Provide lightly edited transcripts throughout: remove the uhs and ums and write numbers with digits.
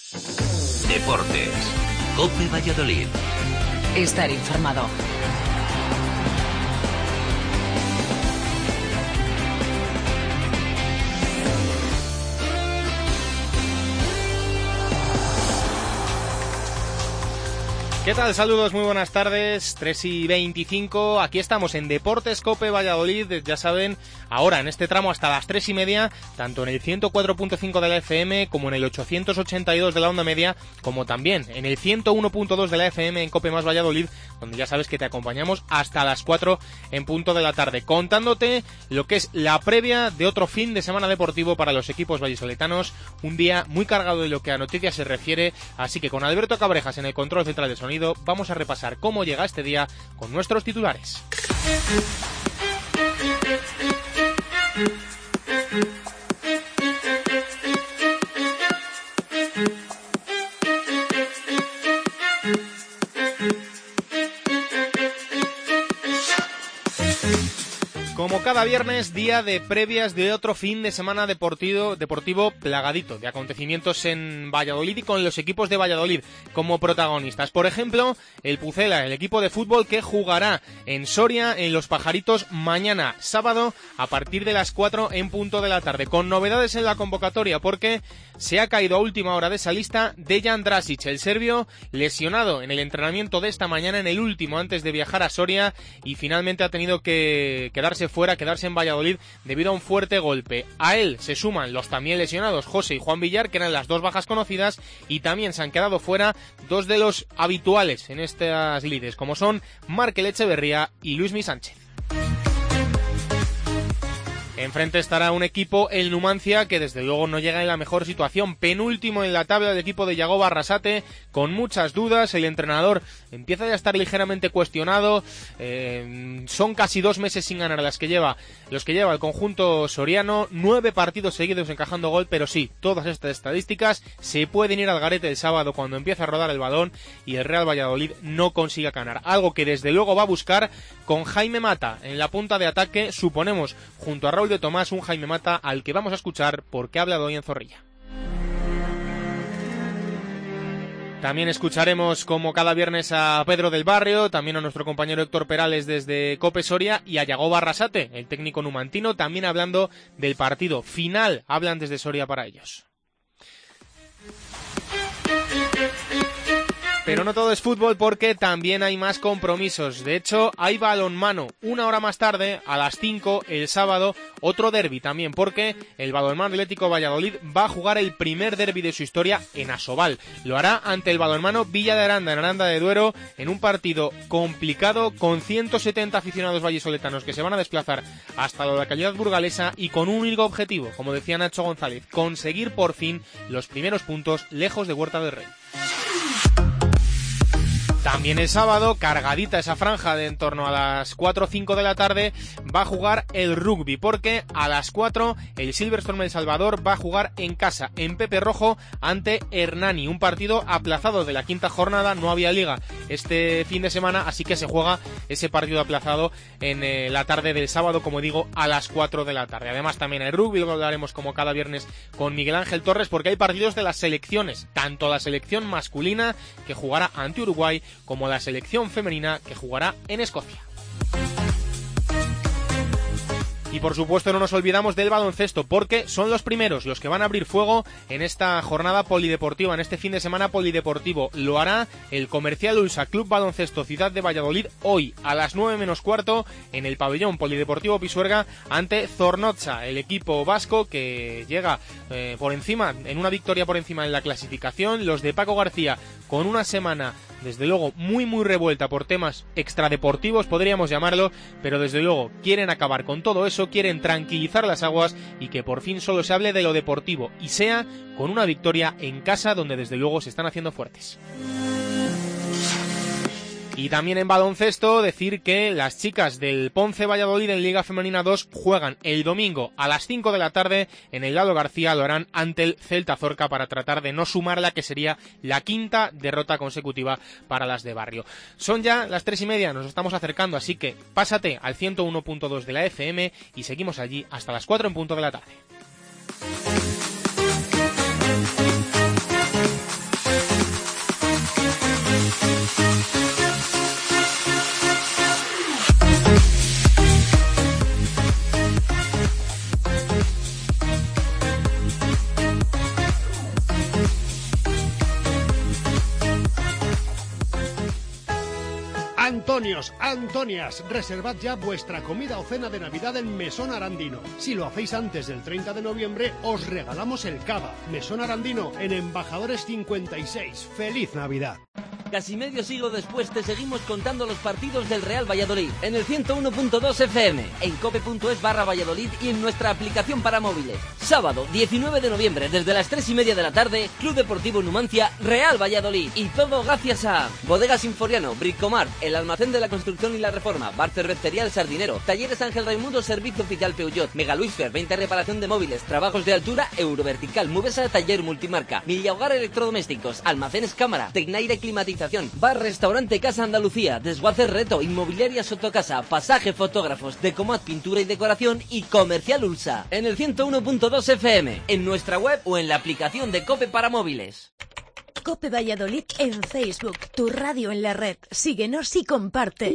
Deportes. COPE Valladolid. Estar informado. ¿Qué tal? Saludos, muy buenas tardes, 3:25, aquí estamos en Deportes COPE Valladolid, ya saben, ahora en este tramo hasta las 3:30, tanto en el 104.5 de la FM como en el 882 de la onda media, como también en el 101.2 de la FM en COPE más Valladolid, donde ya sabes que te acompañamos hasta las 4 en punto de la tarde, contándote lo que es la previa de otro fin de semana deportivo para los equipos vallisoletanos, un día muy cargado de lo que a noticias se refiere, así que con Alberto Cabrejas en el control central de sonido, vamos a repasar cómo llega este día con nuestros titulares. Como cada viernes, día de previas de otro fin de semana deportivo plagadito de acontecimientos en Valladolid y con los equipos de Valladolid como protagonistas. Por ejemplo, el Pucela, el equipo de fútbol que jugará en Soria, en Los Pajaritos, mañana sábado a partir de las 4 en punto de la tarde. Con novedades en la convocatoria porque se ha caído a última hora de esa lista Dejan Drasic, el serbio, lesionado en el entrenamiento de esta mañana, en el último antes de viajar a Soria, y finalmente ha tenido que quedarse en Valladolid debido a un fuerte golpe. A él se suman los también lesionados José y Juan Villar, que eran las dos bajas conocidas, y también se han quedado fuera dos de los habituales en estas lides, como son Markel Echeverría y Luismi Sánchez. Enfrente estará un equipo, el Numancia, que desde luego no llega en la mejor situación. Penúltimo en la tabla del equipo de Yagoba Arrasate, con muchas dudas. El entrenador empieza ya a estar ligeramente cuestionado. Son casi 2 meses sin ganar los que lleva el conjunto soriano. 9 partidos seguidos encajando gol, pero sí, todas estas estadísticas se pueden ir al garete el sábado cuando empieza a rodar el balón y el Real Valladolid no consiga ganar. Algo que desde luego va a buscar con Jaime Mata en la punta de ataque, suponemos, junto a Raúl de Tomás, un Jaime Mata al que vamos a escuchar porque ha hablado hoy en Zorrilla. También escucharemos, como cada viernes, a Pedro del Barrio, también a nuestro compañero Héctor Perales desde COPE Soria y a Yagoba Arrasate, el técnico numantino, también hablando del partido final, hablan desde Soria para ellos. Pero no todo es fútbol porque también hay más compromisos. De hecho, hay balonmano. 1 hora más tarde, a las 5, el sábado, otro derbi también, porque el Balonmano Atlético Valladolid va a jugar el primer derbi de su historia en Asobal. Lo hará ante el Balonmano Villa de Aranda, en Aranda de Duero, en un partido complicado con 170 aficionados vallisoletanos que se van a desplazar hasta la localidad burgalesa y con un único objetivo, como decía Nacho González, conseguir por fin los primeros puntos lejos de Huerta del Rey. También el sábado, cargadita esa franja de en torno a las 4 o 5 de la tarde, va a jugar el rugby, porque a las 4 el Silverstone El Salvador va a jugar en casa, en Pepe Rojo, ante Hernani, un partido aplazado de la quinta jornada. No había liga este fin de semana, así que se juega ese partido aplazado en la tarde del sábado, como digo, a las 4 de la tarde. Además también hay rugby, lo hablaremos como cada viernes con Miguel Ángel Torres, porque hay partidos de las selecciones, tanto la selección masculina, que jugará ante Uruguay, como la selección femenina, que jugará en Escocia. Y por supuesto no nos olvidamos del baloncesto, porque son los primeros los que van a abrir fuego en esta jornada polideportiva, en este fin de semana polideportivo. Lo hará el Comercial Ulsa Club Baloncesto Ciudad de Valladolid hoy a las 9 menos cuarto en el pabellón polideportivo Pisuerga ante Zornotza, el equipo vasco que llega por encima, en una victoria por encima en la clasificación. Los de Paco García con una semana desde luego muy revuelta por temas extradeportivos, podríamos llamarlo, pero desde luego quieren acabar con todo eso, quieren tranquilizar las aguas y que por fin solo se hable de lo deportivo y sea con una victoria en casa, donde desde luego se están haciendo fuertes. Y también en baloncesto decir que las chicas del Ponce Valladolid en Liga Femenina 2 juegan el domingo a las 5 de la tarde en el Lalo García. Lo harán ante el Celta Zorca para tratar de no sumar la que sería la quinta derrota consecutiva para las de barrio. Son ya las 3:30, nos estamos acercando, así que pásate al 101.2 de la FM y seguimos allí hasta las 4 en punto de la tarde. Antonios, Antonias, reservad ya vuestra comida o cena de Navidad en Mesón Arandino. Si lo hacéis antes del 30 de noviembre, os regalamos el cava. Mesón Arandino, en Embajadores 56. ¡Feliz Navidad! Casi medio siglo después te seguimos contando los partidos del Real Valladolid en el 101.2 FM, en cope.es/Valladolid y en nuestra aplicación para móviles. Sábado 19 de noviembre desde las 3:30 de la tarde, Club Deportivo Numancia, Real Valladolid. Y todo gracias a Bodegas Sinforiano, Bricomart, el almacén de la construcción y la reforma, Bar Cervecería El Sardinero, Talleres Ángel Raimundo, Servicio Oficial Peugeot, Mega Luisfer, 20 reparación de móviles, trabajos de altura, Eurovertical, Mubesa, Taller Multimarca, Villahogar Electrodomésticos, Almacenes Cámara, Tecnaire Climatización, Bar Restaurante Casa Andalucía, Desguaces Reto, Inmobiliaria Sotocasa, Pasaje Fotógrafos, Decomat Pintura y Decoración y Comercial Ulsa. En el 101.2 FM, en nuestra web o en la aplicación de COPE para móviles. COPE Valladolid en Facebook, tu radio en la red. Síguenos y comparte.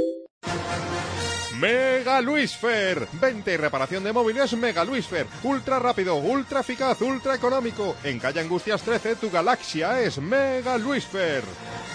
Mega Luisfer, venta y reparación de móviles Mega Luisfer, ultra rápido, ultra eficaz, ultra económico. En calle Angustias 13, tu galaxia es Mega Luisfer.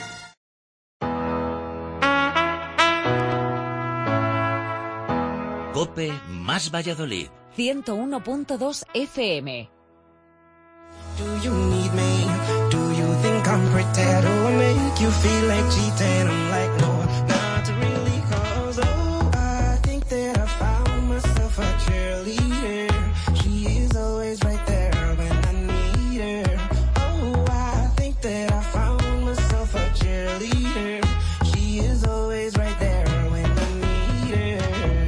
COPE más Valladolid. 101.2 FM. Do you need me? Do you think I'm pretend or make you feel like cheating? I'm like, no, not really, cause oh, I think that I found myself a cheerleader. She is always right there when I need her. Oh, I think that I found myself a cheerleader. She is always right there when I need her.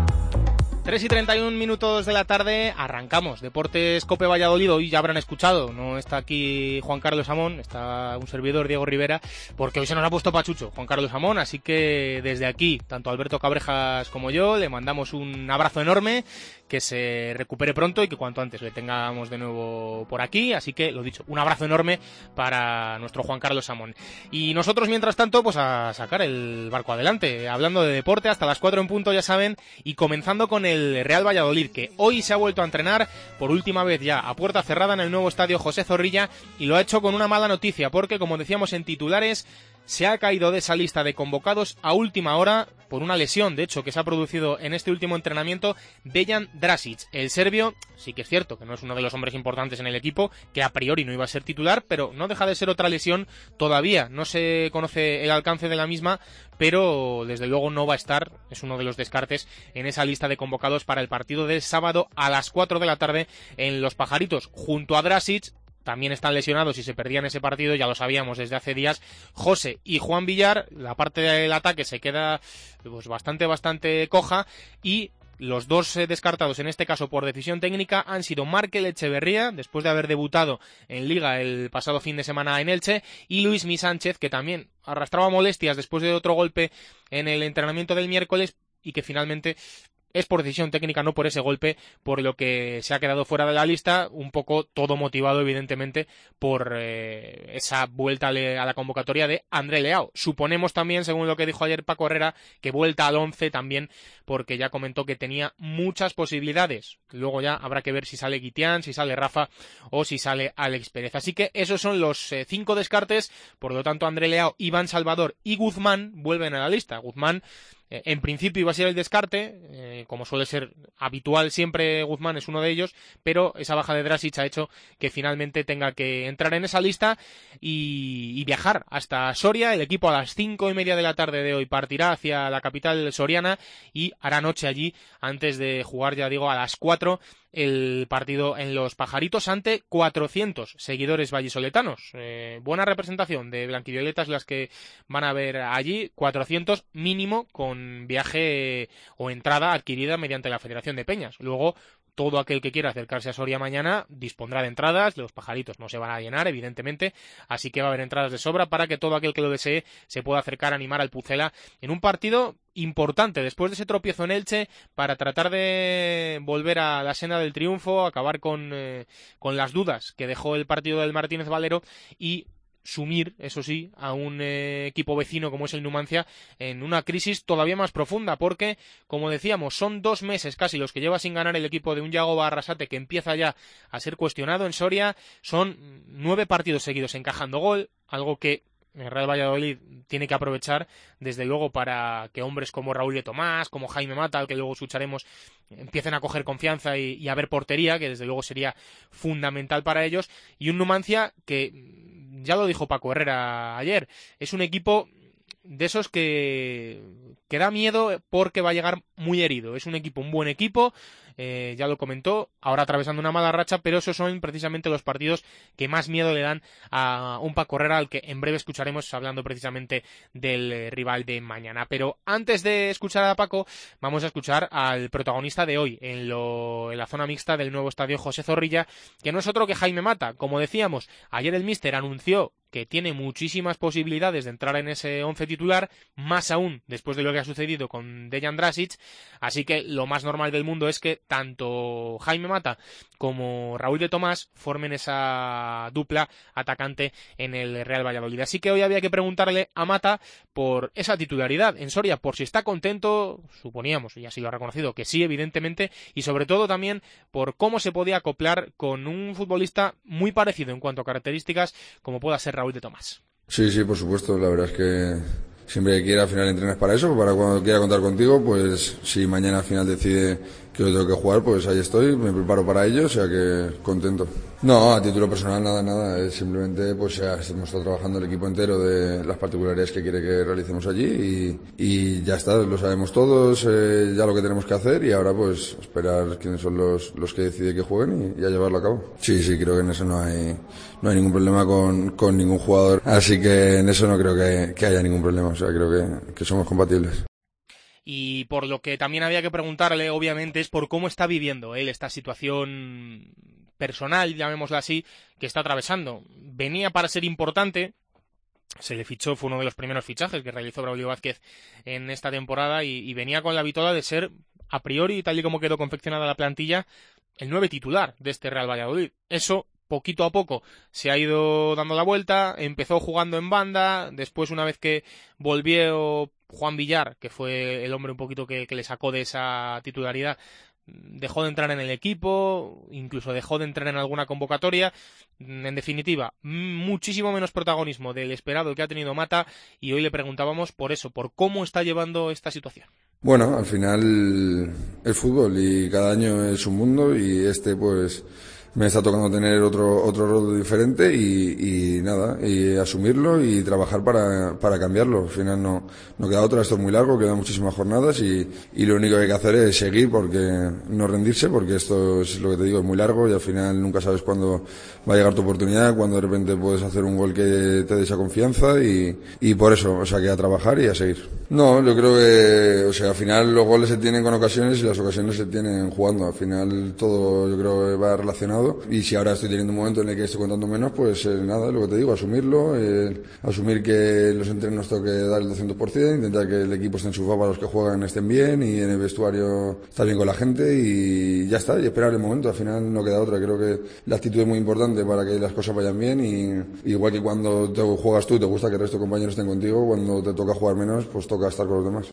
3:31 de la tarde, arrancamos Deportes COPE Valladolid. Hoy ya habrán escuchado, no está aquí Juan Carlos Amón, está un servidor, Diego Rivera, porque hoy se nos ha puesto pachucho Juan Carlos Amón, así que desde aquí, tanto Alberto Cabrejas como yo, le mandamos un abrazo enorme, que se recupere pronto y que cuanto antes le tengamos de nuevo por aquí, así que, lo dicho, un abrazo enorme para nuestro Juan Carlos Amón. Y nosotros, mientras tanto, pues a sacar el barco adelante, hablando de deporte hasta las 4 en punto, ya saben, y comenzando con el Real Valladolid, que hoy se ha vuelto a entrenar por última vez ya a puerta cerrada en el nuevo estadio José Zorrilla, y lo ha hecho con una mala noticia, porque, como decíamos en titulares, se ha caído de esa lista de convocados a última hora por una lesión, de hecho, que se ha producido en este último entrenamiento, Dejan Drasic. El serbio, sí que es cierto que no es uno de los hombres importantes en el equipo, que a priori no iba a ser titular, pero no deja de ser otra lesión todavía. No se conoce el alcance de la misma, pero desde luego no va a estar, es uno de los descartes en esa lista de convocados para el partido del sábado a las 4 de la tarde en Los Pajaritos. Junto a Drasic también están lesionados y se perdían ese partido, ya lo sabíamos desde hace días, José y Juan Villar. La parte del ataque se queda pues bastante coja, y los dos descartados en este caso por decisión técnica han sido Markel Echeverría, después de haber debutado en Liga el pasado fin de semana en Elche, y Luis Mi Sánchez, que también arrastraba molestias después de otro golpe en el entrenamiento del miércoles y que finalmente es por decisión técnica, no por ese golpe, por lo que se ha quedado fuera de la lista, un poco todo motivado evidentemente por esa vuelta a la convocatoria de André Leao. Suponemos también, según lo que dijo ayer Paco Herrera, que vuelta al 11 también, porque ya comentó que tenía muchas posibilidades. Luego ya habrá que ver si sale Guitián, si sale Rafa o si sale Alex Pérez. Así que esos son los 5 descartes, por lo tanto André Leao, Iván Salvador y Guzmán vuelven a la lista. Guzmán en principio iba a ser el descarte, como suele ser habitual siempre, Guzmán es uno de ellos, pero esa baja de Drasic ha hecho que finalmente tenga que entrar en esa lista y viajar hasta Soria. El equipo a las 5:30 de la tarde de hoy partirá hacia la capital soriana y hará noche allí antes de jugar, ya digo, a las 4 el partido en Los Pajaritos ante 400 seguidores vallisoletanos. Buena representación de blanquivioletas las que van a ver allí, 400 mínimo, con viaje o entrada adquirida mediante la Federación de Peñas. Luego, todo aquel que quiera acercarse a Soria mañana dispondrá de entradas. Los Pajaritos no se van a llenar, evidentemente, así que va a haber entradas de sobra para que todo aquel que lo desee se pueda acercar a animar al Pucela en un partido importante después de ese tropiezo en Elche, para tratar de volver a la senda del triunfo, acabar con las dudas que dejó el partido del Martínez Valero y sumir, eso sí, a un equipo vecino como es el Numancia en una crisis todavía más profunda, porque, como decíamos, son 2 meses casi los que lleva sin ganar el equipo de un Yago Arrasate, que empieza ya a ser cuestionado en Soria. Son 9 partidos seguidos encajando gol, algo que el Real Valladolid tiene que aprovechar, desde luego, para que hombres como Raúl de Tomás, como Jaime Mata, al que luego escucharemos, empiecen a coger confianza y a ver portería, que desde luego sería fundamental para ellos, y un Numancia que, ya lo dijo Paco Herrera ayer, es un equipo de esos que da miedo porque va a llegar muy herido. Es un buen equipo, ya lo comentó, ahora atravesando una mala racha, pero esos son precisamente los partidos que más miedo le dan a un Paco Herrera, al que en breve escucharemos hablando precisamente del rival de mañana. Pero antes de escuchar a Paco, vamos a escuchar al protagonista de hoy en la zona mixta del nuevo estadio José Zorrilla, que no es otro que Jaime Mata. Como decíamos, ayer el míster anunció que tiene muchísimas posibilidades de entrar en ese 11 titular, más aún después de lo que ha sucedido con Dejan Drasic, así que lo más normal del mundo es que tanto Jaime Mata como Raúl de Tomás formen esa dupla atacante en el Real Valladolid. Así que hoy había que preguntarle a Mata por esa titularidad en Soria, por si está contento, suponíamos, y así lo ha reconocido, que sí, evidentemente, y sobre todo también por cómo se podía acoplar con un futbolista muy parecido en cuanto a características como pueda ser Raúl de Tomás. Sí, por supuesto, la verdad es que siempre que quiera al final entrenas para eso, para cuando quiera contar contigo, pues si mañana al final decide que yo tengo que jugar, pues ahí estoy, me preparo para ello, o sea que contento. No, a título personal nada, simplemente pues ya hemos estado trabajando el equipo entero de las particularidades que quiere que realicemos allí y ya está, lo sabemos todos, ya lo que tenemos que hacer y ahora pues esperar quiénes son los que decide que jueguen y a llevarlo a cabo. Sí, creo que en eso no hay ningún problema con ningún jugador, así que en eso no creo que haya ningún problema, o sea creo que somos compatibles. Y por lo que también había que preguntarle, obviamente, es por cómo está viviendo él esta situación personal, llamémosla así, que está atravesando. Venía para ser importante, se le fichó, fue uno de los primeros fichajes que realizó Braulio Vázquez en esta temporada y venía con la vitola de ser, a priori, tal y como quedó confeccionada la plantilla, el 9 titular de este Real Valladolid. Eso, poquito a poco, se ha ido dando la vuelta, empezó jugando en banda, después una vez que volvió Juan Villar, que fue el hombre un poquito que le sacó de esa titularidad, dejó de entrar en el equipo, incluso dejó de entrar en alguna convocatoria. En definitiva, muchísimo menos protagonismo del esperado que ha tenido Mata, y hoy le preguntábamos por eso, por cómo está llevando esta situación. Bueno, al final el fútbol y cada año es un mundo y pues me está tocando tener otro rol diferente y nada, y asumirlo y trabajar para cambiarlo. Al final no queda otra, esto es muy largo, quedan muchísimas jornadas y lo único que hay que hacer es seguir, porque no rendirse, porque esto es lo que te digo, es muy largo y al final nunca sabes cuándo va a llegar tu oportunidad, cuando de repente puedes hacer un gol que te dé esa confianza y por eso, o sea, que a trabajar y a seguir. No, yo creo que, o sea, al final los goles se tienen con ocasiones y las ocasiones se tienen jugando. Al final todo yo creo que va relacionado. Y si ahora estoy teniendo un momento en el que estoy contando menos, pues nada, lo que te digo, asumirlo, asumir que los entrenos tengo que dar el 200%, intentar que el equipo esté enchufado para los que juegan estén bien y en el vestuario estar bien con la gente y ya está, y esperar el momento. Al final no queda otra, creo que la actitud es muy importante para que las cosas vayan bien y igual que cuando juegas tú te gusta que el resto de compañeros estén contigo, cuando te toca jugar menos, pues toca estar con los demás.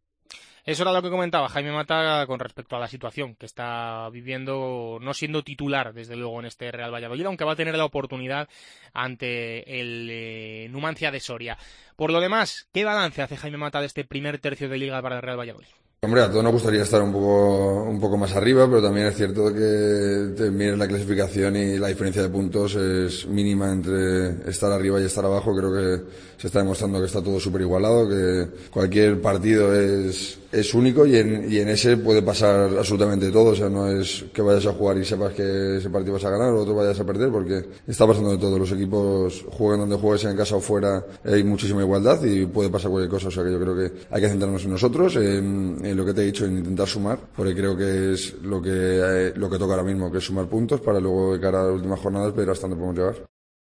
Eso era lo que comentaba Jaime Mata con respecto a la situación que está viviendo, no siendo titular, desde luego, en este Real Valladolid, aunque va a tener la oportunidad ante el Numancia de Soria. Por lo demás, ¿qué balance hace Jaime Mata de este primer tercio de Liga para el Real Valladolid? Hombre, a todos nos gustaría estar un poco más arriba, pero también es cierto que te mires la clasificación y la diferencia de puntos es mínima entre estar arriba y estar abajo. Creo que se está demostrando que está todo súper igualado, que cualquier partido es único y en ese puede pasar absolutamente todo. O sea, no es que vayas a jugar y sepas que ese partido vas a ganar o otro vayas a perder, porque está pasando de todo. Los equipos jueguen donde juegues, en casa o fuera, hay muchísima igualdad y puede pasar cualquier cosa. O sea, que yo creo que hay que centrarnos en nosotros, en lo que te he dicho, en intentar sumar, porque creo que es lo que toca ahora mismo, que es sumar puntos para luego, de cara a las últimas jornadas, ver hasta dónde podemos llegar.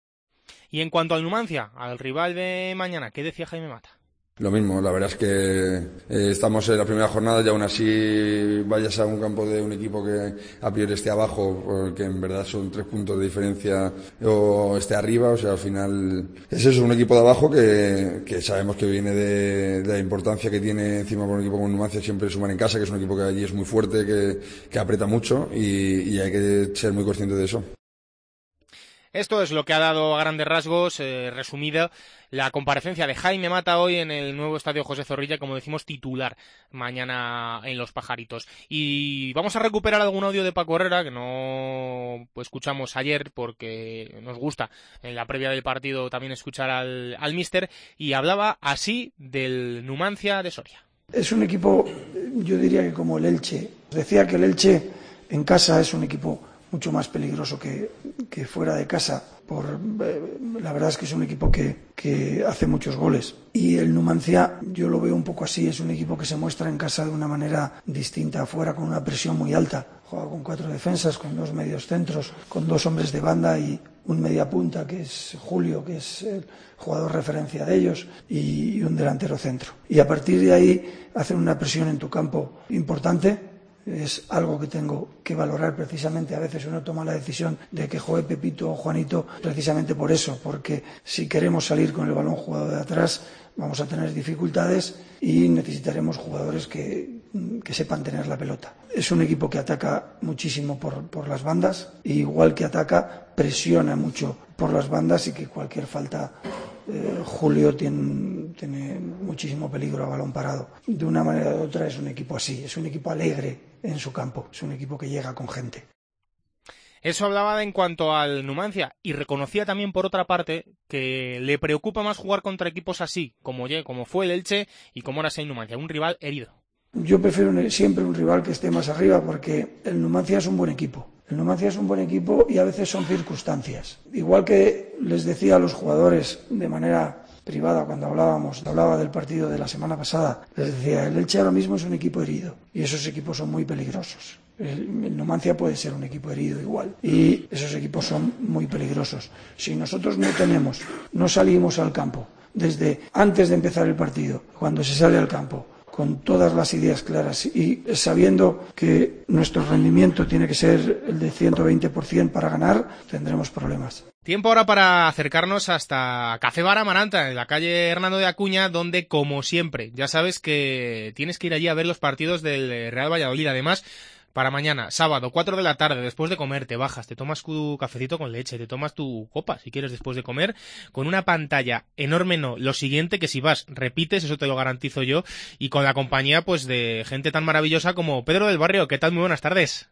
Y en cuanto al Numancia, al rival de mañana, ¿qué decía Jaime Mata? Lo mismo, la verdad es que estamos en la primera jornada y aún así vayas a un campo de un equipo que a priori esté abajo, que en verdad son 3 puntos de diferencia, o esté arriba, o sea, al final es eso, un equipo de abajo que sabemos que viene de la importancia que tiene encima por un equipo como Numancia siempre sumar en casa, que es un equipo que allí es muy fuerte, que aprieta mucho y hay que ser muy consciente de eso. Esto es lo que ha dado a grandes rasgos, resumida, la comparecencia de Jaime Mata hoy en el nuevo estadio José Zorrilla, como decimos, titular mañana en Los Pajaritos. Y vamos a recuperar algún audio de Paco Herrera, que no escuchamos ayer porque nos gusta en la previa del partido también escuchar al míster, y hablaba así del Numancia de Soria. Es un equipo, yo diría que como el Elche. Decía que el Elche en casa es un equipo mucho más peligroso que fuera de casa. La verdad es que es un equipo que hace muchos goles. Y el Numancia, yo lo veo un poco así, es un equipo que se muestra en casa de una manera distinta, afuera con una presión muy alta. Juega con 4 defensas, con 2 medios centros, con 2 hombres de banda y un mediapunta, que es Julio, que es el jugador referencia de ellos, y un delantero centro. Y a partir de ahí hacen una presión en tu campo importante. Es algo que tengo que valorar precisamente. A veces uno toma la decisión de que juegue Pepito o Juanito precisamente por eso, porque si queremos salir con el balón jugado de atrás vamos a tener dificultades y necesitaremos jugadores que sepan tener la pelota. Es un equipo que ataca muchísimo por las bandas, e igual que ataca, presiona mucho por las bandas, y que cualquier falta Julio tiene muchísimo peligro a balón parado. De una manera u otra es un equipo así, es un equipo alegre en su campo, es un equipo que llega con gente. Eso hablaba en cuanto al Numancia, y reconocía también por otra parte que le preocupa más jugar contra equipos así, como fue el Elche y como ahora sea el Numancia, un rival herido. Yo prefiero siempre un rival que esté más arriba, porque el Numancia es un buen equipo. El Numancia es un buen equipo y a veces son circunstancias. Igual que les decía a los jugadores de manera privada cuando hablaba del partido de la semana pasada, les decía, el Elche ahora mismo es un equipo herido y esos equipos son muy peligrosos. El Numancia puede ser un equipo herido igual, y esos equipos son muy peligrosos. Si nosotros no salimos al campo desde antes de empezar el partido, cuando se sale al campo, con todas las ideas claras y sabiendo que nuestro rendimiento tiene que ser el de 120% para ganar, tendremos problemas. Tiempo ahora para acercarnos hasta Café Bar Amaranta, en la calle Hernando de Acuña, donde, como siempre, ya sabes que tienes que ir allí a ver los partidos del Real Valladolid. Además, para mañana, sábado, 4 de la tarde, después de comer, te bajas, te tomas tu cafecito con leche, te tomas tu copa, si quieres, después de comer, con una pantalla enorme. No, lo siguiente, que si vas, repites, eso te lo garantizo yo, y con la compañía, pues, de gente tan maravillosa como Pedro del Barrio. ¿Qué tal? Muy buenas tardes.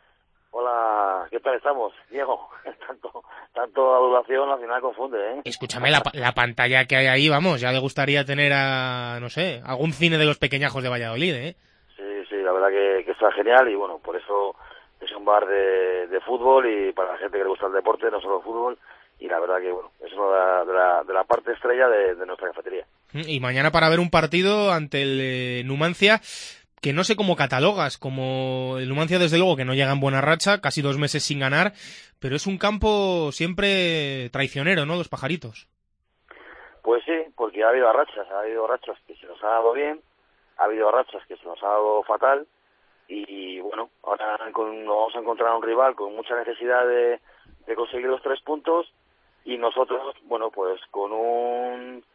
Hola, ¿qué tal estamos, Diego? Tanto adulación al final confunde, ¿eh? Escúchame, la pantalla que hay ahí, vamos, ya le gustaría tener algún cine de los pequeñajos de Valladolid, ¿eh? Sí, la verdad que está genial, y bueno, por eso es un bar de fútbol, y para la gente que le gusta el deporte, no solo el fútbol, y la verdad que bueno, es una de la parte estrella de nuestra cafetería. Y mañana para ver un partido ante el Numancia, que no sé cómo catalogas, como el Numancia desde luego que no llega en buena racha, casi 2 meses sin ganar, pero es un campo siempre traicionero, ¿no?, Los Pajaritos. Pues sí, porque ha habido rachas que se nos ha dado bien, ha habido rachas que se nos ha dado fatal, y bueno, ahora nos vamos a encontrar un rival con mucha necesidad de conseguir los 3 puntos, y nosotros, bueno, pues con un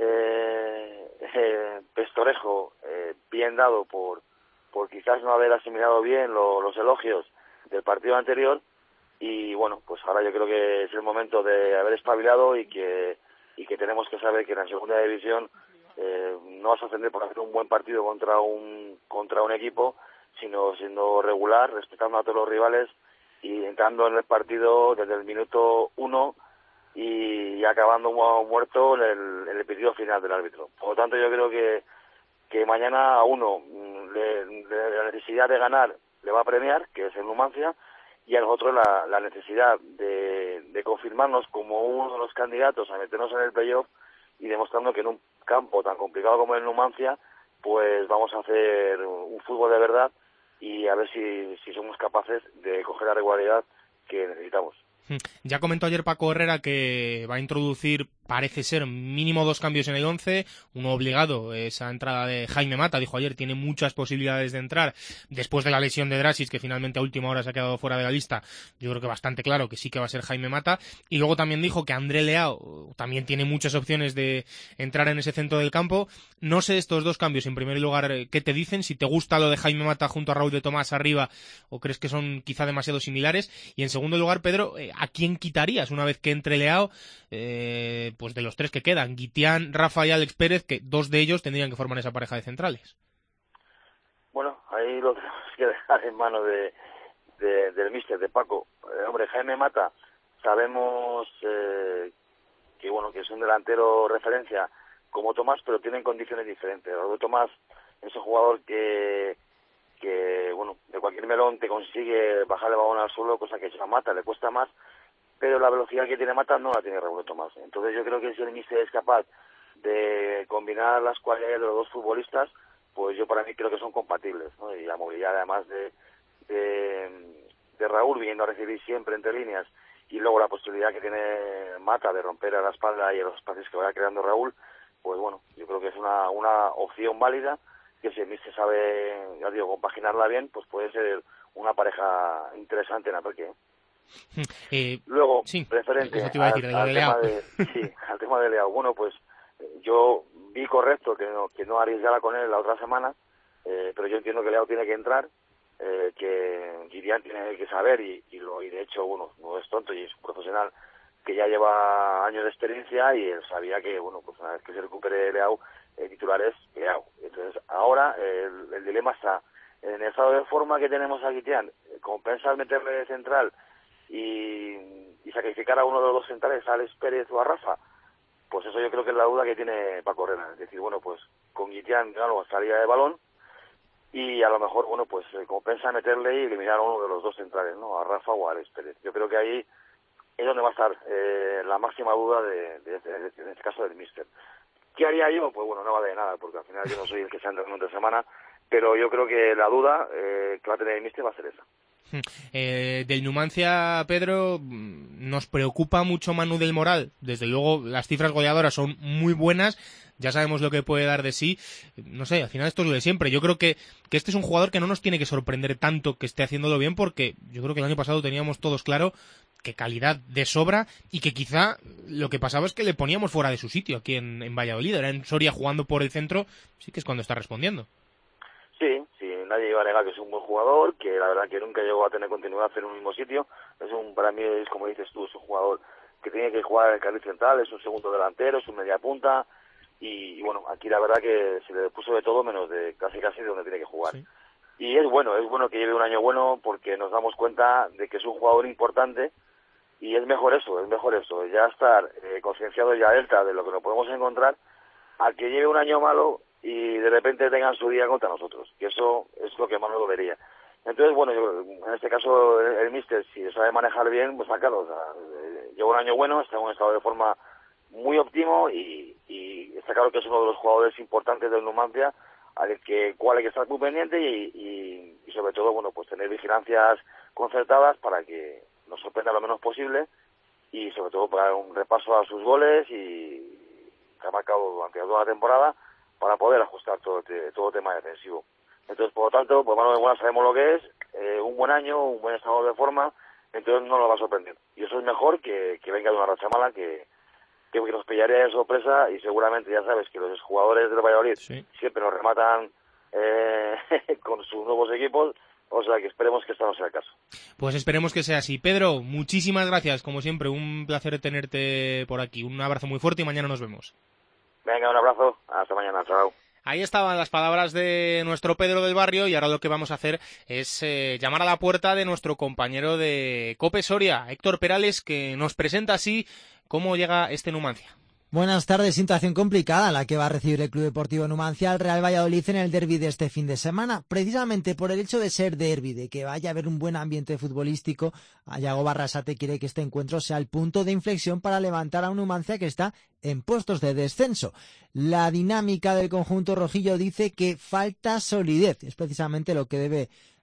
pestorejo bien dado por quizás no haber asimilado bien los elogios del partido anterior, y bueno, pues ahora yo creo que es el momento de haber espabilado, y que tenemos que saber que en la segunda división no vas a ascender por hacer un buen partido contra un equipo, sino siendo regular, respetando a todos los rivales y entrando en el partido desde el minuto 1 y acabando muerto en el pitido final del árbitro. Por lo tanto, yo creo que mañana a uno la necesidad de ganar le va a premiar, que es el Numancia, y a nosotros la necesidad de confirmarnos como uno de los candidatos a meternos en el playoff, y demostrando que en un campo tan complicado como el Numancia, pues vamos a hacer un fútbol de verdad, y a ver si somos capaces de coger la regularidad que necesitamos. Ya comentó ayer Paco Herrera que va a introducir parece ser mínimo 2 cambios en el 11, uno obligado, esa entrada de Jaime Mata, dijo ayer, tiene muchas posibilidades de entrar, después de la lesión de Drašić, que finalmente a última hora se ha quedado fuera de la lista, yo creo que bastante claro que sí que va a ser Jaime Mata, y luego también dijo que André Leao también tiene muchas opciones de entrar en ese centro del campo. No sé estos 2 cambios, en primer lugar, ¿qué te dicen? Si te gusta lo de Jaime Mata junto a Raúl de Tomás arriba, o crees que son quizá demasiado similares, y en segundo lugar, Pedro, ¿a quién quitarías una vez que entre Leao? Pues de los 3 que quedan, Guitián, Rafa y Alex Pérez, que 2 de ellos tendrían que formar esa pareja de centrales. Bueno, ahí lo tenemos que dejar en manos del míster, de Paco. Hombre, Jaime Mata, sabemos que bueno, que es un delantero referencia como Tomás, pero tienen condiciones diferentes. Raúl Tomás es un jugador que bueno, de cualquier melón te consigue bajar el balón al suelo, cosa que a Mata le cuesta más, pero la velocidad que tiene Mata no la tiene Raúl Tomás. Entonces yo creo que si el míster es capaz de combinar las cualidades de los 2 futbolistas, pues yo para mí creo que son compatibles, ¿no? Y la movilidad además de Raúl viniendo a recibir siempre entre líneas, y luego la posibilidad que tiene Mata de romper a la espalda y a los espacios que vaya creando Raúl, pues bueno, yo creo que es una opción válida, que si el míster sabe, ya digo, compaginarla bien, pues puede ser una pareja interesante en ataque. Luego, sí, referente al tema de Leao. Bueno, pues yo vi correcto que no arriesgara con él la otra semana, pero yo entiendo que Leao tiene que entrar, que Guitián tiene que saber, y de hecho, bueno, no es tonto y es un profesional que ya lleva años de experiencia, y él sabía que, bueno, pues una vez que se recupere Leao, el titular es Leao. Entonces, ahora el dilema está en el estado de forma que tenemos a Guitián, compensar meterle de central y sacrificar a uno de los 2 centrales, a Alex Pérez o a Rafa. Pues eso yo creo que es la duda que tiene Paco Herrera. Es decir, bueno, pues con Guitián, claro, salida de balón, y a lo mejor, bueno, pues compensa meterle y eliminar a uno de los 2 centrales, ¿no? A Rafa o a Alex Pérez. Yo creo que ahí es donde va a estar la máxima duda en este caso del míster. ¿Qué haría yo? Pues bueno, no vale de nada, porque al final yo no soy el que se anda en una semana, pero yo creo que la duda que va a tener el míster va a ser esa. Del Numancia, Pedro, nos preocupa mucho Manu del Moral. Desde luego las cifras goleadoras son muy buenas, ya sabemos lo que puede dar de sí. No sé, al final esto es lo de siempre. Yo creo que este es un jugador que no nos tiene que sorprender tanto que esté haciéndolo bien, porque yo creo que el año pasado teníamos todos claro que calidad de sobra, y que quizá lo que pasaba es que le poníamos fuera de su sitio aquí en Valladolid. Era en Soria jugando por el centro, sí que es cuando está respondiendo. Sí, nadie iba a negar que es un buen jugador, que la verdad que nunca llegó a tener continuidad en un mismo sitio. Para mí es, como dices tú, es un jugador que tiene que jugar en el carril central, es un segundo delantero, es un media punta, y bueno, aquí la verdad que se le puso de todo menos de casi de donde tiene que jugar. Sí. Y es bueno que lleve un año bueno, porque nos damos cuenta de que es un jugador importante, y es mejor eso, ya estar concienciado y alerta de lo que nos podemos encontrar, a que lleve un año malo y de repente tengan su día contra nosotros, que eso es lo que más nos dolería. Entonces, bueno, yo, en este caso el míster, si sabe manejar bien, pues sácalo. O sea, lleva un año bueno, está en un estado de forma muy óptimo, y está claro que es uno de los jugadores importantes del Numancia, al cual hay que estar muy pendiente, y sobre todo, bueno, pues tener vigilancias concertadas para que nos sorprenda lo menos posible, y sobre todo para un repaso a sus goles y que ha marcado durante toda la temporada, para poder ajustar todo tema defensivo. Entonces, por lo tanto, pues Manu de Moral sabemos lo que es, un buen año, un buen estado de forma, entonces no nos va a sorprender. Y eso es mejor que venga de una racha mala, que nos pillaría de sorpresa, y seguramente ya sabes que los jugadores del Valladolid siempre nos rematan con sus nuevos equipos, o sea que esperemos que esto no sea el caso. Pues esperemos que sea así. Pedro, muchísimas gracias, como siempre, un placer tenerte por aquí. Un abrazo muy fuerte y mañana nos vemos. Venga, un abrazo, hasta mañana, chao. Ahí estaban las palabras de nuestro Pedro del Barrio, y ahora lo que vamos a hacer es llamar a la puerta de nuestro compañero de COPE Soria, Héctor Perales, que nos presenta así cómo llega este Numancia. Buenas tardes. Situación complicada la que va a recibir el Club Deportivo Numancia al Real Valladolid en el derbi de este fin de semana, precisamente por el hecho de ser derbi, de que vaya a haber un buen ambiente futbolístico. Yago Barrasate quiere que este encuentro sea el punto de inflexión para levantar a un Numancia que está en puestos de descenso. La dinámica del conjunto rojillo dice que falta solidez, es precisamente lo que debe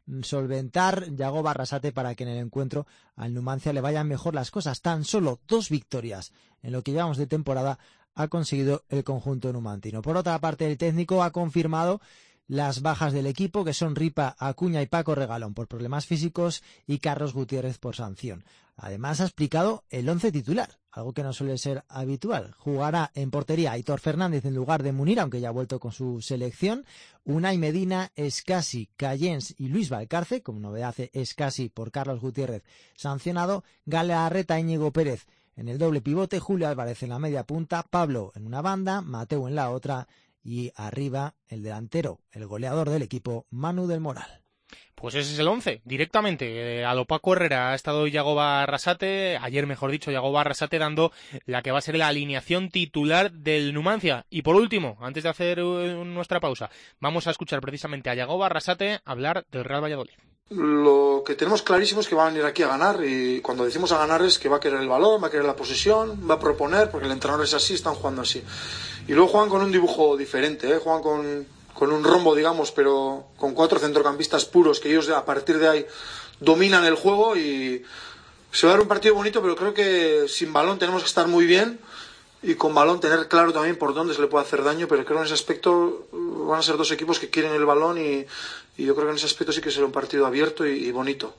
solventar Yago Barrasate para que en el encuentro al Numancia le vayan mejor las cosas. Tan solo 2 victorias en lo que llevamos de temporada ha conseguido el conjunto numantino. Por otra parte, el técnico ha confirmado las bajas del equipo, que son Ripa, Acuña y Paco Regalón por problemas físicos y Carlos Gutiérrez por sanción. Además ha explicado el 11 titular, algo que no suele ser habitual. Jugará en portería Aitor Fernández en lugar de Munir, aunque ya ha vuelto con su selección. Unai Medina, Escasi, Cayens y Luis Valcarce, como novedad Escasi por Carlos Gutiérrez sancionado. Galarreta, Íñigo Pérez en el doble pivote, Julio Álvarez en la media punta, Pablo en una banda, Mateu en la otra y arriba el delantero, el goleador del equipo, Manu del Moral. Pues ese es el 11, directamente. A lo Paco Herrera ha estado Yago Barrasate, ayer mejor dicho, Yago Barrasate dando la que va a ser la alineación titular del Numancia. Y por último, antes de hacer nuestra pausa, vamos a escuchar precisamente a Yago Barrasate hablar del Real Valladolid. Lo que tenemos clarísimo es que va a venir aquí a ganar, y cuando decimos a ganar es que va a querer el balón, va a querer la posesión, va a proponer, porque el entrenador es así, están jugando así. Y luego juegan con un dibujo diferente, juegan con un rombo, digamos, pero con 4 centrocampistas puros, que ellos a partir de ahí dominan el juego, y se va a dar un partido bonito, pero creo que sin balón tenemos que estar muy bien, y con balón tener claro también por dónde se le puede hacer daño, pero creo que en ese aspecto van a ser 2 equipos que quieren el balón, y yo creo que en ese aspecto sí que será un partido abierto y bonito.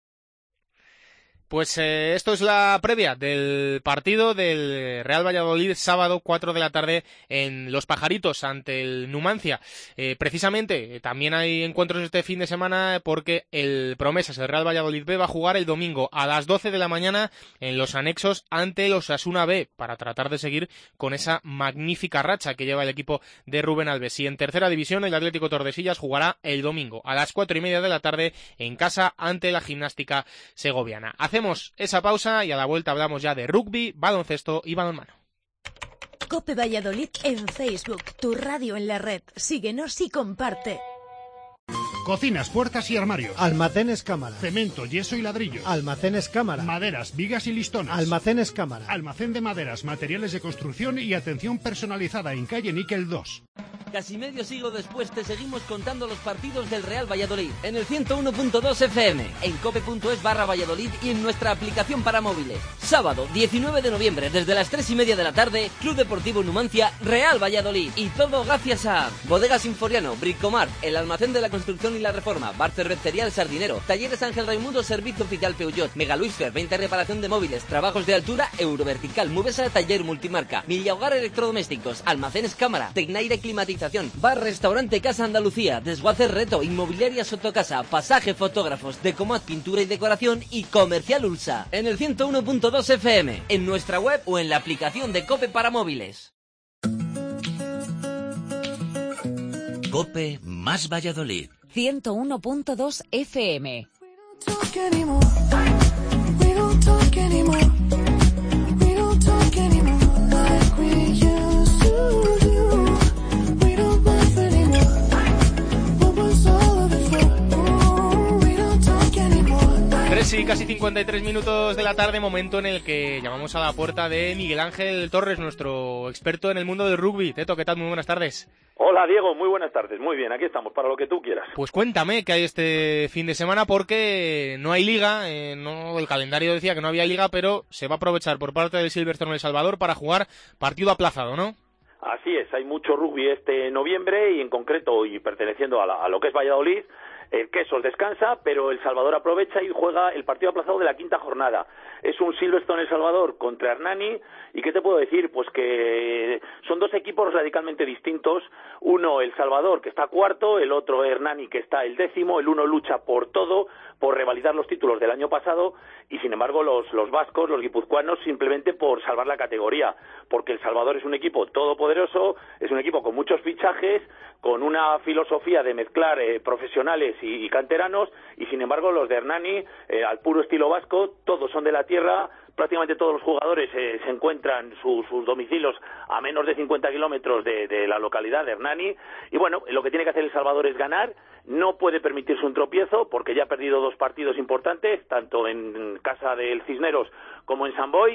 Pues esto es la previa del partido del Real Valladolid sábado 4 de la tarde en Los Pajaritos ante el Numancia. Precisamente también hay encuentros este fin de semana porque el Promesas, el Real Valladolid B, va a jugar el domingo a las 12 de la mañana en los anexos ante el Osasuna B para tratar de seguir con esa magnífica racha que lleva el equipo de Rubén Alves. Y en tercera división el Atlético Tordesillas jugará el domingo a las 4:30 de la tarde en casa ante la Gimnástica Segoviana. Hacemos esa pausa y a la vuelta hablamos ya de rugby, baloncesto y balonmano. COPE Valladolid en Facebook, tu radio en la red. Síguenos y comparte. Cocinas, puertas y armarios. Almacenes Cámara. Cemento, yeso y ladrillo. Almacenes Cámara. Maderas, vigas y listones. Almacenes Cámara. Almacén de maderas, materiales de construcción y atención personalizada en calle Níquel 2. Casi medio siglo después te seguimos contando los partidos del Real Valladolid en el 101.2 FM, en cope.es/Valladolid y en nuestra aplicación para móviles. Sábado 19 de noviembre desde las 3:30 de la tarde, Club Deportivo Numancia, Real Valladolid. Y todo gracias a Bodegas Inforiano, Bricomart, el almacén de la construcción y la reforma, Bar Cervecería El Sardinero, Talleres Ángel Raimundo, Servicio Oficial Peugeot, Mega Luisfer, 20 reparación de móviles, trabajos de altura, Eurovertical, Mubesa, Taller Multimarca, Milla Hogar Electrodomésticos, Almacenes Cámara, Tecnaire Climatización, Bar Restaurante Casa Andalucía, Desguaces Reto, Inmobiliaria Sotocasa, Pasaje Fotógrafos, Decomat Pintura y Decoración y Comercial Ulsa. En el 101.2 FM, en nuestra web o en la aplicación de COPE para móviles. COPE más Valladolid. 101.2 FM. Sí, casi 53 minutos de la tarde, momento en el que llamamos a la puerta de Miguel Ángel Torres, nuestro experto en el mundo del rugby. Teto, ¿qué tal? Muy buenas tardes. Hola Diego, muy buenas tardes, muy bien, aquí estamos para lo que tú quieras. Pues cuéntame qué hay este fin de semana porque no hay liga, el calendario decía que no había liga, pero se va a aprovechar por parte del Silverstone El Salvador para jugar partido aplazado, ¿no? Así es, hay mucho rugby este noviembre y en concreto, y perteneciendo a lo que es Valladolid, el Quesos descansa, pero El Salvador aprovecha y juega el partido aplazado de la quinta jornada. Es un Silverstone El Salvador contra Hernani, y ¿qué te puedo decir? Pues que son 2 equipos radicalmente distintos. Uno, El Salvador, que está cuarto, el otro, Hernani, que está el 10º. El uno lucha por todo, por revalidar los títulos del año pasado, y sin embargo los vascos, los guipuzcoanos, simplemente por salvar la categoría, porque El Salvador es un equipo todopoderoso, es un equipo con muchos fichajes, con una filosofía de mezclar profesionales y canteranos, y sin embargo los de Hernani, al puro estilo vasco, todos son de la tierra, prácticamente todos los jugadores se encuentran sus domicilios a menos de 50 kilómetros de la localidad de Hernani, y bueno, lo que tiene que hacer El Salvador es ganar, no puede permitirse un tropiezo, porque ya ha perdido 2 partidos importantes, tanto en casa del Cisneros como en San Boi,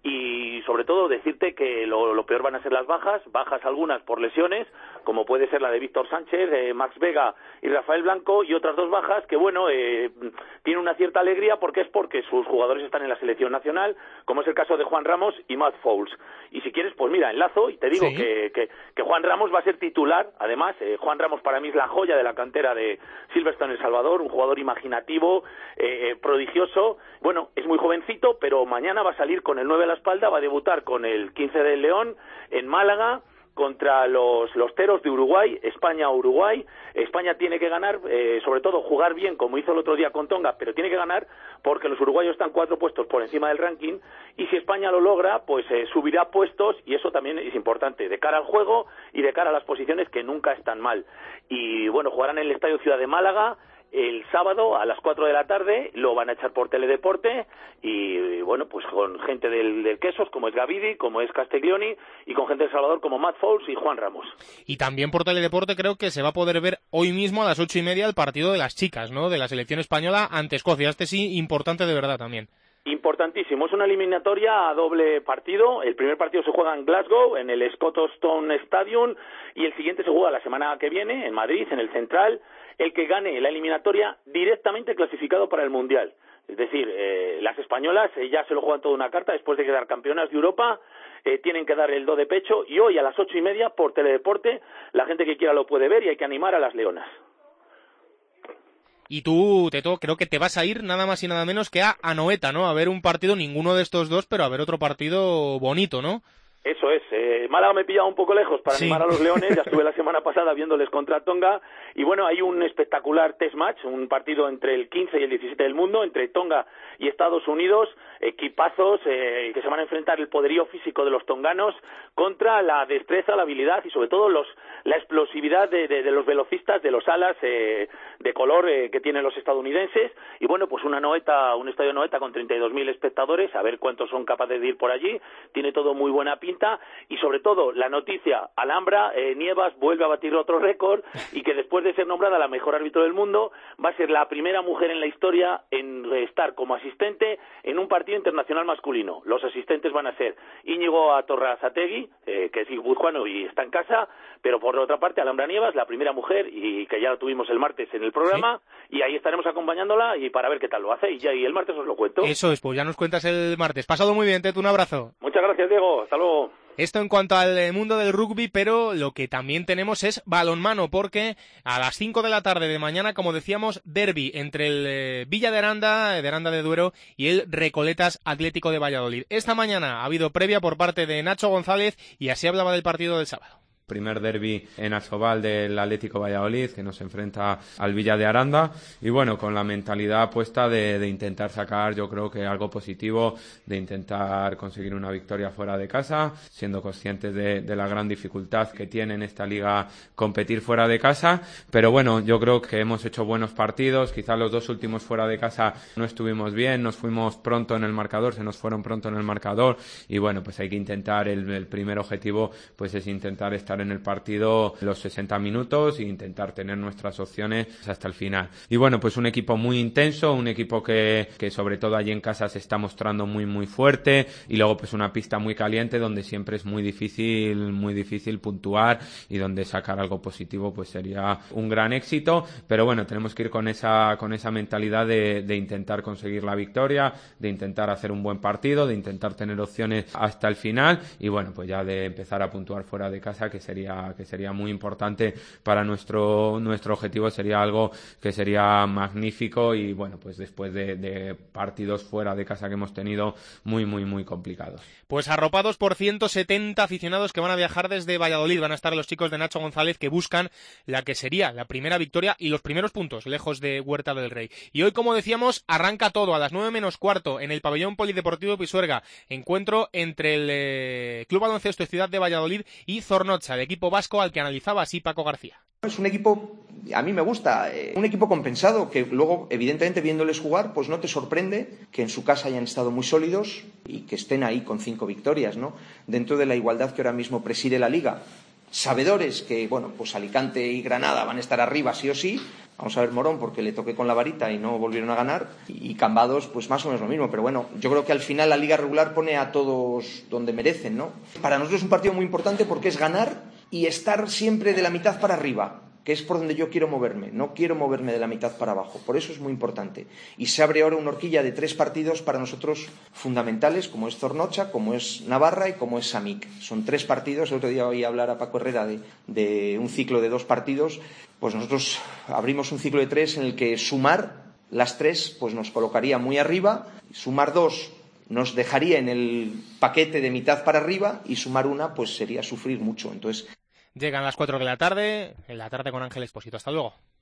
y sobre todo decirte que lo peor van a ser las bajas algunas por lesiones, como puede ser la de Víctor Sánchez, Max Vega y Rafael Blanco, y otras 2 bajas que, bueno, tienen una cierta alegría porque sus jugadores están en la selección nacional, como es el caso de Juan Ramos y Matt Fowles. Y si quieres, pues mira, enlazo y te digo ¿sí? que Juan Ramos va a ser titular. Además, Juan Ramos para mí es la joya de la cantera de Silverstone El Salvador, un jugador imaginativo, prodigioso. Bueno, es muy jovencito, pero mañana va a salir con el 9 a la espalda, va a debutar con el 15 del León en Málaga contra los Teros de Uruguay, España-Uruguay. España tiene que ganar, sobre todo jugar bien como hizo el otro día con Tonga, pero tiene que ganar porque los uruguayos están 4 puestos por encima del ranking, y si España lo logra, pues subirá puestos, y eso también es importante de cara al juego y de cara a las posiciones, que nunca están mal. Y bueno, jugarán en el Estadio Ciudad de Málaga el sábado a las 4 de la tarde, lo van a echar por Teledeporte, y bueno, pues con gente del Quesos, como es Gavidi, como es Castiglioni, y con gente de El Salvador como Matt Fowles y Juan Ramos. Y también por Teledeporte creo que se va a poder ver hoy mismo a las 8:30 el partido de las chicas, ¿no?, de la selección española ante Escocia. Este sí, importante de verdad también. Importantísimo, es una eliminatoria a doble partido. El primer partido se juega en Glasgow, en el Scotstoun Stadium, y el siguiente se juega la semana que viene en Madrid, en el Central. El que gane la eliminatoria directamente clasificado para el Mundial. Es decir, las españolas ya se lo juegan toda una carta después de quedar campeonas de Europa, tienen que dar el do de pecho, y hoy a las 8:30 por Teledeporte, la gente que quiera lo puede ver, y hay que animar a las leonas. Y tú, Teto, creo que te vas a ir nada más y nada menos que a Anoeta, ¿no? A ver un partido, ninguno de estos dos, pero a ver otro partido bonito, ¿no? Eso es, Málaga me pillaba un poco lejos para animar a los leones, ya estuve la semana pasada viéndoles contra Tonga, y bueno, hay un espectacular test match, un partido entre el 15 y el 17 del mundo, entre Tonga y Estados Unidos, equipazos que se van a enfrentar, el poderío físico de los tonganos contra la destreza, la habilidad y sobre todo la explosividad de los velocistas, de los alas de color que tienen los estadounidenses, y bueno, pues un estadio Anoeta con 32.000 espectadores, a ver cuántos son capaces de ir por allí, tiene todo muy buena pinta. Y sobre todo la noticia, Alhambra, Nievas vuelve a batir otro récord, y que después de ser nombrada la mejor árbitro del mundo va a ser la primera mujer en la historia en estar como asistente en un partido internacional masculino. Los asistentes van a ser Íñigo Atorrazategui, que es guipuzcoano y está en casa, pero por otra parte Alhambra Nievas, la primera mujer, y que ya la tuvimos el martes en el programa, ¿sí? Y ahí estaremos acompañándola y para ver qué tal lo hace, y el martes os lo cuento. Eso es, pues ya nos cuentas el martes. Pasado muy bien, Teto, un abrazo. Muchas gracias, Diego, hasta luego. Esto en cuanto al mundo del rugby, pero lo que también tenemos es balonmano, porque a las 5 de la tarde de mañana, como decíamos, derbi entre el Villa de Aranda de Duero, y el Recoletas Atlético de Valladolid. Esta mañana ha habido previa por parte de Nacho González, y así hablaba del partido del sábado. Primer derbi en Asobal del Atlético Valladolid, que nos enfrenta al Villa de Aranda, y bueno, con la mentalidad puesta de intentar sacar, yo creo que algo positivo, de intentar conseguir una victoria fuera de casa, siendo conscientes de la gran dificultad que tiene en esta liga competir fuera de casa, pero bueno, yo creo que hemos hecho buenos partidos. Quizás los 2 últimos fuera de casa no estuvimos bien, nos fuimos pronto en el marcador, se nos fueron pronto en el marcador, y bueno, pues hay que intentar, el primer objetivo pues es intentar estar en el partido los 60 minutos e intentar tener nuestras opciones hasta el final. Y bueno, pues un equipo muy intenso, un equipo que sobre todo allí en casa se está mostrando muy muy fuerte, y luego pues una pista muy caliente donde siempre es muy difícil puntuar, y donde sacar algo positivo pues sería un gran éxito. Pero bueno, tenemos que ir con esa mentalidad de intentar conseguir la victoria, de intentar hacer un buen partido, de intentar tener opciones hasta el final, y bueno, pues ya de empezar a puntuar fuera de casa, que sería muy importante para nuestro objetivo, sería algo que sería magnífico. Y bueno, pues después de partidos fuera de casa que hemos tenido muy muy muy complicados. Pues arropados por 170 aficionados que van a viajar desde Valladolid, van a estar los chicos de Nacho González, que buscan la que sería la primera victoria y los primeros puntos lejos de Huerta del Rey. Y hoy, como decíamos, arranca todo a las 9 menos cuarto en el pabellón polideportivo Pisuerga, encuentro entre el Club Baloncesto Ciudad de Valladolid y Zornocha, el equipo vasco al que analizaba así Paco García. Es un equipo, a mí me gusta, un equipo compensado, que luego, evidentemente, viéndoles jugar, pues no te sorprende que en su casa hayan estado muy sólidos y que estén ahí con 5 victorias, ¿no? Dentro de la igualdad que ahora mismo preside la Liga. sabedores que, bueno, pues Alicante y Granada van a estar arriba sí o sí. Vamos a ver Morón, porque le toqué con la varita y no volvieron a ganar. Y Cambados, pues más o menos lo mismo. Pero bueno, yo creo que al final la liga regular pone a todos donde merecen, ¿no? Para nosotros es un partido muy importante porque es ganar y estar siempre de la mitad para arriba, que es por donde yo quiero moverme. No quiero moverme de la mitad para abajo. Por eso es muy importante. Y se abre ahora una horquilla de 3 partidos para nosotros fundamentales, como es Zornocha, como es Navarra y como es Samic. Son 3 partidos. El otro día oí hablar a Paco Herrera de un ciclo de 2 partidos. Pues nosotros abrimos un ciclo de 3 en el que sumar las 3 pues nos colocaría muy arriba, sumar 2 nos dejaría en el paquete de mitad para arriba y sumar 1 pues sería sufrir mucho. Entonces llegan las 4 de la tarde, en la tarde con Ángel Expósito. Hasta luego.